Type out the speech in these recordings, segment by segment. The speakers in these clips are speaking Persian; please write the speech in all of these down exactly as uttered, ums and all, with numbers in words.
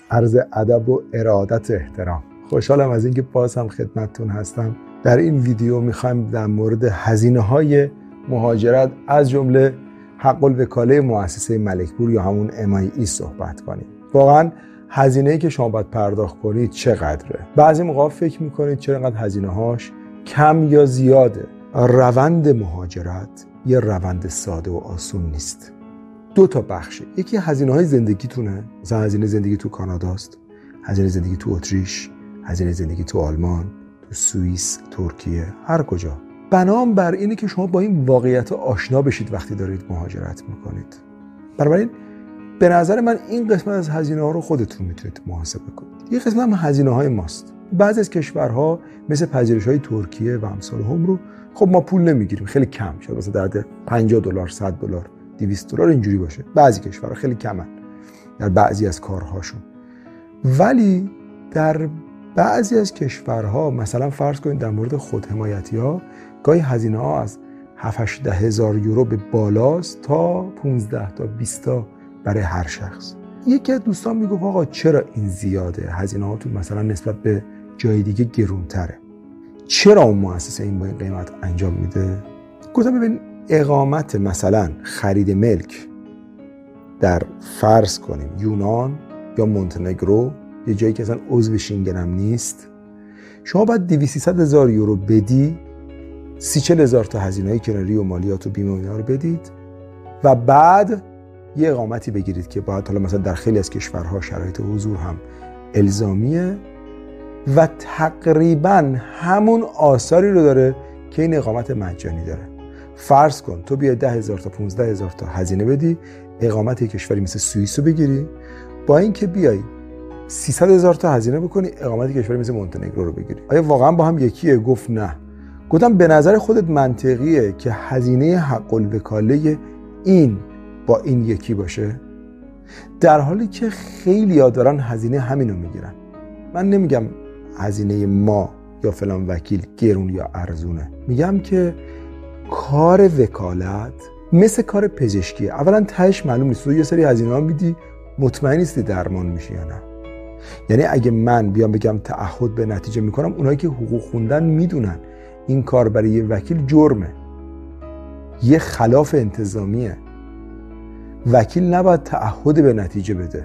عرض ادب و ارادت و احترام. خوشحالم از اینکه باز هم خدمتتون هستم. در این ویدیو میخوایم در مورد هزینه‌های مهاجرت از جمله حق الوکاله مؤسسه ملکپور یا همون ام آی ای صحبت کنیم. واقعا هزینه‌ای که شما باید پرداخت کنید چقدره؟ بعضی موقع فکر میکنید چرا اینقدر هزینه‌هاش کم یا زیاده؟ روند مهاجرت یه روند ساده و آسون نیست. دو تا بخشه. یکی هزینه‌های زندگیتونه، مثلا هزینه زندگی تو کاناداست، هزینه زندگی تو اتریش، هزینه زندگی تو آلمان، تو سوئیس، ترکیه، هر کجا. بنام بر اینه که شما با این واقعیت آشنا بشید وقتی دارید مهاجرت میکنید. بنابراین به نظر من این قسمت از هزینه ها رو خودتون میتونید محاسبه کنید. یه قسمت هم هزینه های ماست. بعضی از کشورها مثل پذیرش های ترکیه و امثال هم رو خب ما پول نمیگیریم، خیلی کم، شاید مثلا در حد پنجاه دلار، صد دلار، دویست دلار اینجوری باشه. بعضی کشورها خیلی کمن در بعضی از کارهاشون. ولی در بعضی از کشورها مثلا فرض کنید در مورد خودحمایتی‌ها گاهی هزینه‌ها از هفت هشت هزار یورو به بالاست تا پانزده تا بیست تا برای هر شخص. یکی از دوستان میگفت آقا چرا این زیاده؟ هزینه‌هاتون مثلا نسبت به جای دیگه گرونتره. چرا اون مؤسسه این با این قیمت انجام میده؟ گفتم ببین اقامت مثلا خرید ملک در فرض کنیم یونان یا مونتنگرو، یه جایی که اصلا عضو شنگن هم نیست، شما باید دویست سیصد هزار یورو بدی، سی چهل هزار تا هزینه‌های کراری و مالیات و بیمه و اینا رو بدید و بعد یه اقامتی بگیرید که باید حالا مثلا در خیلی از کشورها شرایط حضور هم الزامیه و تقریبا همون آثاری رو داره که این اقامت مجانی داره. فرض کن تو بیای ده هزار تا پانزده هزار تا هزینه بدی، اقامت یک کشوری مثل سوئیس رو بگیری، با اینکه بیای سیصد هزار تا هزینه بکنی اقامت کشوری مثل مونتنگرو رو بگیری. آیا واقعا با هم یکیه؟ گفت نه. گفتم به نظر خودت منطقیه که هزینه حق الوکاله این با این یکی باشه؟ در حالی که خیلی‌ها دارن هزینه همینو میگیرن. من نمیگم هزینه ما یا فلان وکیل گرون یا ارزونه، میگم که کار وکالت مثل کار پزشکیه. اولا تهش معلوم نیست، تو یه سری هزینه ها میدی مطمئن نیستی درمان میشه یا نه. یعنی اگه من بیام بگم تعهد به نتیجه میکنم، اونایی که حقوق خوندن میدونن این کار برای یه وکیل جرمه، یه خلاف انتظامیه. وکیل نباید تعهد به نتیجه بده.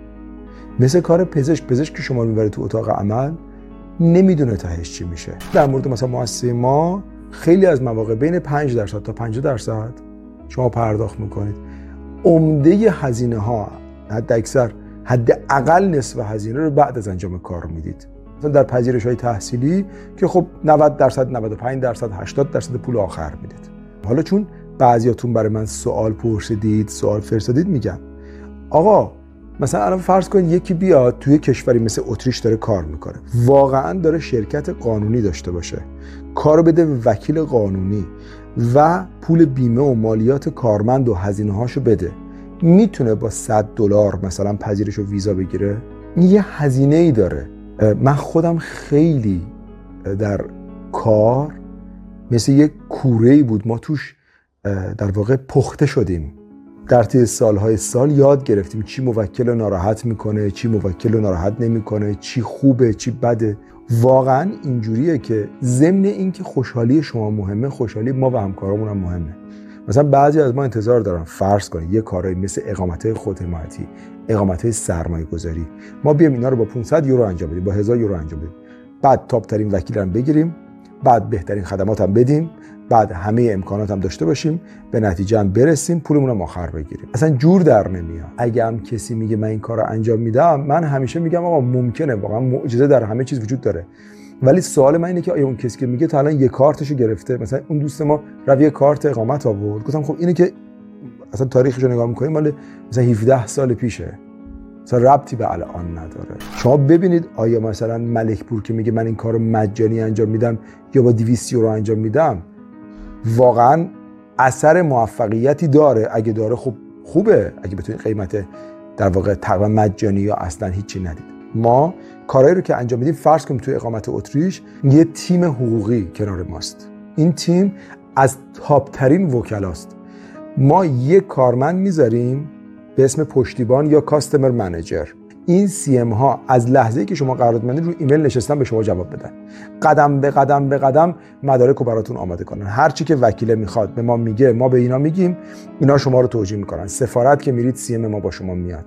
مثل کار پزشک، پزشک که شما میبره تو اتاق عمل نمیدونه تهش چی میشه. در مورد مثلا مؤسسه ما خیلی از مواقع بین پنج درصد تا پنجاه درصد شما پرداخت میکنید. عمده هزینه ها، حد اکثر حد اقل نصف هزینه رو بعد از انجام کار میدید. مثلا در پذیرش های تحصیلی که خب نود درصد، نود و پنج درصد، هشتاد درصد پول آخر میدید. حالا چون بعضیاتون برای من سوال پرسیدید، سوال فرستادید، میگم آقا مثلا الان فرض کنید یکی بیاد توی کشوری مثل اتریش داره کار میکنه، واقعا داره شرکت قانونی داشته باشه، کارو بده به وکیل قانونی و پول بیمه و مالیات کارمند و هزینه هاشو بده، میتونه با صد دلار مثلا پذیرش و ویزا بگیره؟ یه هزینه ای داره. من خودم خیلی در کار مثل یک کوره‌ای بود، ما توش در واقع پخته شدیم. در طی سالهای سال یاد گرفتیم چی موکل رو ناراحت میکنه، چی موکل رو ناراحت نمیکنه، چی خوبه، چی بده. واقعا اینجوریه که ضمن این که خوشحالی شما مهمه، خوشحالی ما و همکارامون هم مهمه. مثلا بعضی از ما انتظار دارن فرض کنید یه کارایی مثل اقامت‌های خودحمایتی، اقامت‌های سرمایه‌گذاری، ما بیام اینا رو با پانصد یورو انجام بدیم، با هزار یورو انجام بدیم، بعد تاپ ترین وکیل هم بگیریم، بعد بهترین خدمات هم بدیم، بعد همه امکانات هم داشته باشیم، به نتیجه هم برسیم، پولمون هم آخر بگیریم. اصلا جور در نمیاد. اگه هم کسی میگه من این کارو انجام میدم، من همیشه میگم آقا ممکنه، واقعا معجزه در همه چیز وجود داره. ولی سوال من اینه که آیا اون کسی که میگه تا الان یه کارتشو گرفته؟ مثلا اون دوست ما روی کارت اقامت آورد، گفتم خب اینه که اصلا تاریخشو نگاه میکنیم مال مثلا هفده سال پیشه، مثلا ربطی به الان نداره. شما ببینید آیا مثلا ملکپور که میگه من این کارو مجانی انجام میدم یا با دویست یورو انجام میدم، واقعا اثر موفقیتی داره؟ اگه داره خب خوبه، اگه بتونید قیمت در واقع تقریبا مجانی یا اصلا هیچی ندید. ما کارهایی رو که انجام میدیم، فرض کنیم توی اقامت اتریش یه تیم حقوقی کنار ماست، این تیم از تاپ ترین وکلاست. ما یک کارمند میذاریم به اسم پشتیبان یا کاستمر منیجر. این سی ام ها از لحظه‌ای که شما قرارداد می‌بندید رو ایمیل نشستن به شما جواب بدن، قدم به قدم به قدم مدارک رو براتون آماده کنن. هر چی که وکیل میخواد به ما میگه، ما به اینا میگیم، اینا شما رو توجیه میکنن. سفارت که میرید سی ام ما با شما میاد.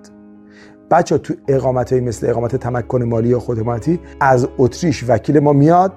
بچا تو اقامتایی مثل اقامت تمکن مالی یا خودمانی از اتریش وکیل ما میاد،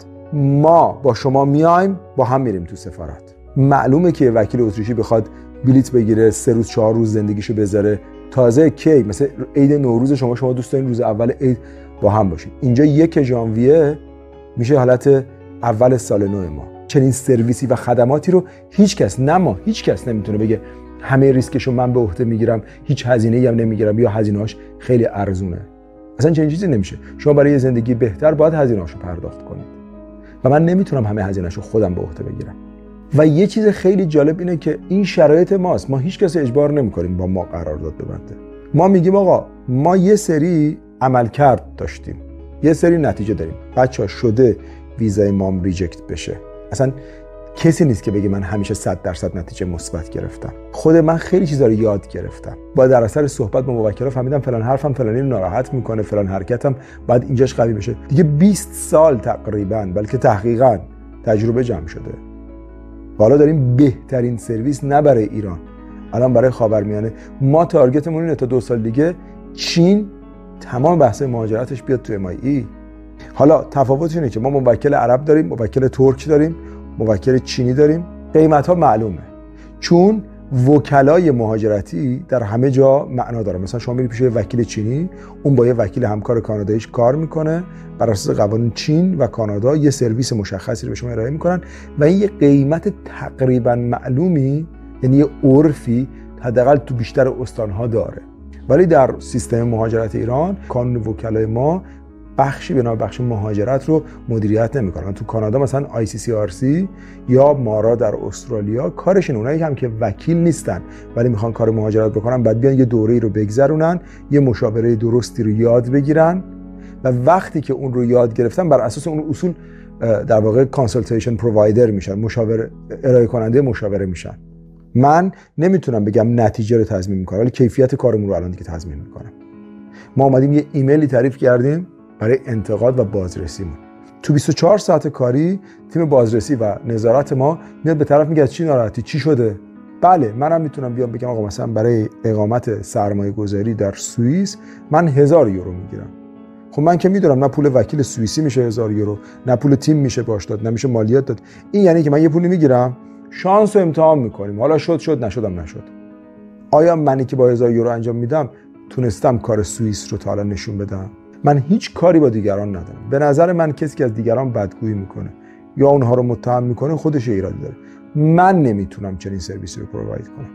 ما با شما میایم، با هم میریم تو سفارت. معلومه که وکیل اتریشی بخواد بلیت بگیره سه روز چهار روز زندگیشو بذاره، تازه کی مثلا عید نوروز شما شما دوست دارین روز اول عید با هم باشید. اینجا یک ژانویه میشه حالت اول سال نو ما. چنین سرویسی و خدماتی رو هیچ کس، نه ما، هیچ کس نمیتونه بگه همه ریسکشو من به عهده میگیرم، هیچ هزینه‌ای هم نمیگیرم یا هزینه‌اش خیلی ارزونه. اصلا چنین چیزی نمیشه. شما برای یه زندگی بهتر باید هزینه‌اشو پرداخت کنید و من نمیتونم همه هزینه‌اشو خودم به عهده بگیرم. و یه چیز خیلی جالب اینه که این شرایط ماست. ما هیچ کس اجبار نمی‌کنیم با ما قرارداد ببنده. ما میگیم آقا ما یه سری عملکرد داشتیم، یه سری نتیجه داریم. بچه‌ها شده ویزای مام ریجکت بشه. اصلا کسی نیست که بگه من همیشه صد درصد نتیجه مثبت گرفتم. خود من خیلی چیزا رو یاد گرفتم. با در اثر صحبت با موکلا فهمیدم فلان حرفم فلانی رو ناراحت میکنه، فلان حرکتم باید اینجاش قوی بشه. دیگه بیست سال تقریبا، بلکه تحقیقاً تجربه جمع شده. حالا داریم بهترین سرویس نه برای ایران، الان برای خاورمیانه. ما تارگتمون اینه تا دو سال دیگه چین تمام بحث مهاجرتش بیاد تو ام آی ای. حالا تفاوتش اینه که ما موکل عرب داریم، موکل ترک داریم، موکل چینی داریم. قیمت ها معلومه، چون وکلای مهاجرتی در همه جا معنا داره. مثلا شما میری پیش وکیل چینی، اون با یه وکیل همکار کاناداییش کار میکنه، بر اساس قوانین چین و کانادا یه سرویس مشخصی رو به شما ارائه میکنن و این یه قیمت تقریبا معلومی، یعنی یه عرفی حداقل تو بیشتر استانها داره. ولی در سیستم مهاجرت ایران کانون وکلای ما بخشی به نام بخش مهاجرت رو مدیریت نمی‌کنن. تو کانادا مثلا آی سی سی آر سی یا مارا در استرالیا کارشون، اونایی هم که وکیل نیستن ولی میخوان کار مهاجرت بکنن، بعد بیان یه دوره‌ای رو بگذرونن، یه مشاوره درستی رو یاد بگیرن و وقتی که اون رو یاد گرفتن بر اساس اون اصول در واقع کانسالتیشن پرووایدر میشن، مشاور ارائه کننده مشاوره میشن. من نمیتونم بگم نتیجه رو تضمین میکنم ولی کیفیت کارمون رو الان دیگه تضمین میکنم. ما اومدیم یه ایمیلی تعریف کردیم برای انتقاد و بازرسیمون. تو بیست و چهار ساعت کاری تیم بازرسی و نظارت ما میاد به طرف میگه از چی ناراحتی، چی شده؟ بله منم میتونم بیام بگم آقا مثلا برای اقامت سرمایه گذاری در سوئیس من هزار یورو میگیرم. خب من که میدونم نه پول وکیل سوئیسی میشه هزار یورو، نه پول تیم میشه باش داد، نه میشه مالیات داد. این یعنی که من یه پولی میگیرم، شانس رو امتحان میکنیم، حالا شد شد نشدم نشد. آیا منی که با هزار یورو انجام میدم تونستم کار سوئیس رو تا حالا نشون بدم؟ من هیچ کاری با دیگران ندارم. به نظر من کسی که از دیگران بدگویی میکنه یا اونها رو متهم میکنه خودش ایرادی داره. من نمیتونم چنین سرویسی رو پروواید کنم.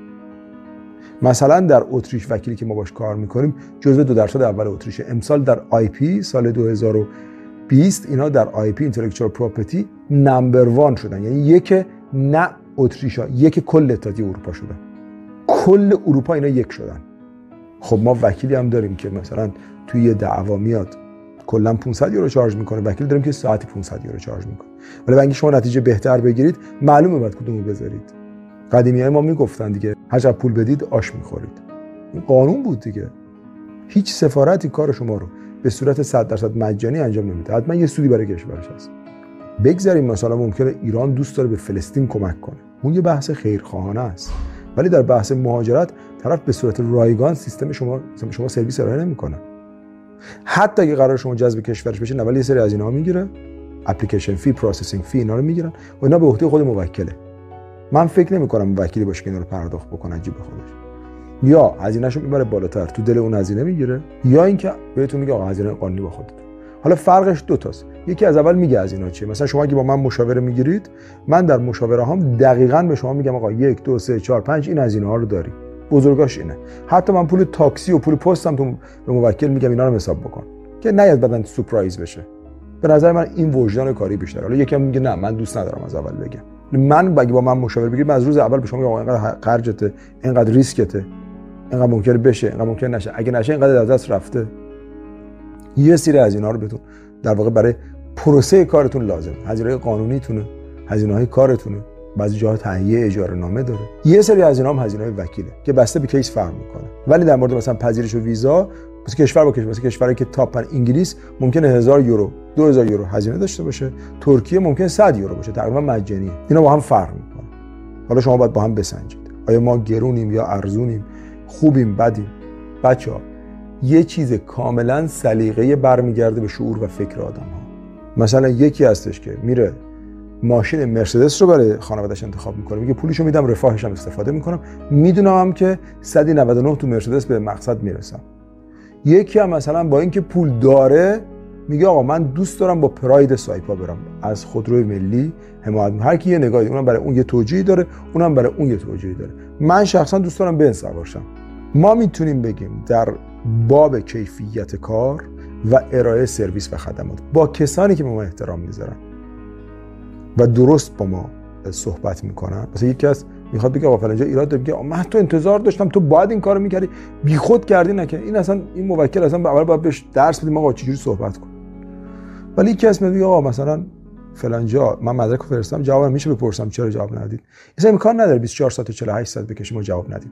مثلا در اتریش وکیلی که ما باش کار میکنیم جزو دو درصد اول اتریش. امسال در آی پی سال دو هزار و بیست اینا در آی پی اینتלקچوال پراپرتی نمبر وان شدن، یعنی یک نه اتریشا، یک کل اتحادیه اروپا شدن، کل اروپا اینا یک شدن. خب ما وکیلی هم داریم که مثلا توی یه دعوا میاد کلا پانصد یورو چارج میکنه، وکیل داریم که ساعتی پانصد یورو چارج میکنه. ولی اگه شما نتیجه بهتر بگیرید معلومه باید کدومو بذارید. قدیمیای ما میگفتن دیگه هر چقدر پول بدید آش میخورید. این قانون بود دیگه. هیچ سفارتی کار شما رو به صورت صد درصد مجانی انجام نمیده، حتما یه سودی برای کشورش هست. بگذاریم مثلا ممکنه ایران دوست داره به فلسطین کمک کنه، اون یه بحث خیرخواهانه است. ولی در بحث مهاجرت طرف به صورت رایگان سیستم شما مثلا شما سرویس ارائه نمیکنه. حتی اگه قرار شما جذب کشورش بشه، ولی یه سری از اینا میگیره، اپلیکیشن فی، پروسسینگ فی، اینا رو میگیرن و اینا به عهده خود موکله. من فکر نمی‌کنم وکیلی باشه که اینا رو پرداخت بکنه جیب خودش. یا هزینه‌شو میبره بالاتر، تو دل اون هزینه میگیره، یا اینکه بهتون میگه آقا هزینه قانونی با خودت. حالا فرقش دو تاست. یکی از اول میگه از اینا چیه. مثلا شما اگه با من مشاوره میگیرید، من در مشاوره هام دقیقاً به شما میگم آقا یک دو سه چهار پنج این هزینه ها رو داری. بزرگاش اینه. حتی من پول تاکسی و پول پستم تو به موکل میگم اینا رو حساب بکن که نیاد بعدن سورپرایز بشه. به نظر من این وجدان کاری بیشتره. حالا یکی میگه نه من دوست ندارم از اول بگم. من اگه با من مشاوره بگیرید، من از روز اول به شما میگم آقا اینقدر خرجته، اینقدر ریسکته، اینقدر ممکنه بشه، اینقدر ممکنه نشه. اگه نشه اینقدر از دست رفته. یه سری از اینا رو بهتون در واقع برای پروسه کارتون لازم. هزینه‌های قانونیتونه، هزینه‌های کارتونه، بعضی جاها تهیه اجاره نامه داره. یه سری از اینا هم هزینه‌های وکیله که بسته به کیس فرق میکنه. ولی در مورد مثلا پذیرش و ویزا مثل کشور با کشور، مثل کشوری که تاپن انگلیس ممکنه هزار یورو، دو هزار یورو هزینه داشته باشه، ترکیه ممکنه صد یورو باشه، تقریبا مجانیه. اینا با هم فرق میکنه. حالا شما باید با هم بسنجید. آیا ما گرونیم یا ارزونیم؟ خوبیم بدیم؟ بچه‌ها یه چیز کاملا سلیقه برمیگرده به شعور و فکر آدم‌ها. مثلا یکی هستش که میره ماشین مرسدس رو برای خانواده‌اش انتخاب میکنه، میگه پولشو میدم رفاهش هم استفاده میکنم، میدونم هم که صد و نود و نه تو مرسدس به مقصد میرسم. یکی هم مثلا با اینکه پول داره میگه آقا من دوست دارم با پراید سایپا برم، از خودروی ملی حمایت میکنم. هر کی یه نگاهی، اونم برای اون یه توجیهی داره، اونم برای اون یه توجیهی داره. من شخصا دوست دارم بنز سوار شم. ما میتونیم بگیم در باب کیفیت کار و ارائه سرویس و خدمات با کسانی که به ما احترام میذارن و درست با ما صحبت میکنن. مثلا یکی از میخواد بگه آقا فلان جا ایراد داره، میگه من تو انتظار داشتم تو باید این کارو میکردی، بیخود کردی نکردی. این اصلا این موکل اصلا اول باید بهش درس بدیم آقا چجوری صحبت کن. ولی یکی از میگه آقا مثلا فلان جا من مدرک رو فرستادم، جواب میشه بپرسم چرا جواب ندادید؟ اصلا امکان نداره بیست و چهار ساعت و چهل و هشت ساعت بکشیم و جواب ندیم.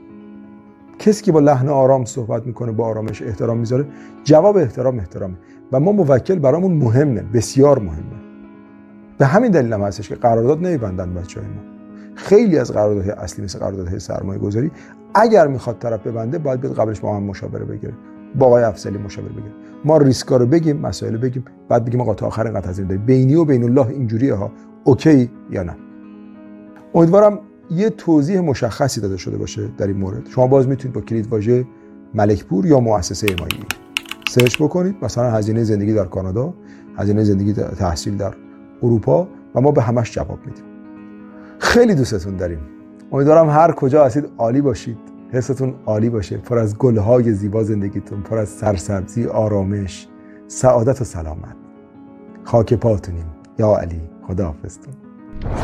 کسی که با لحن آرام صحبت میکنه، با آرامش احترام میذاره، جواب احترام احترامه. و ما موکل برامون مهمه، بسیار مهمه. به همین دلیل هم هستش که قرارداد نمیبندن بچهای ما. خیلی از قراردادهای اصلی مثل قراردادهای سرمایه گذاری اگر میخواد طرف ببنده باید بیاد قبلش با هم مشاوره بگیره، با آقای افضلی مشاوره بگیره، ما ریسکا رو بگیم، مسائل بگیم، بعد بگیم آقا تا آخر اینقدر هزینه داریم، بینی و بین الله اینجوریه ها، اوکی یا نه. امیدوارم یه توضیح مشخصی داده شده باشه در این مورد. شما باز میتونید با کلید واژه ملکپور یا مؤسسه حمایتی سرچ بکنید، مثلا هزینه زندگی در کانادا، هزینه زندگی در تحصیل در اروپا، و ما به همش جواب میدیم. خیلی دوستتون داریم. امیدوارم هر کجا هستید عالی باشید، حستون عالی باشه، پر از گل‌های زیبا زندگیتون، پر از سرسبزی، آرامش، سعادت و سلامت. خاک پاتونیم. یا علی، خداحافظتون.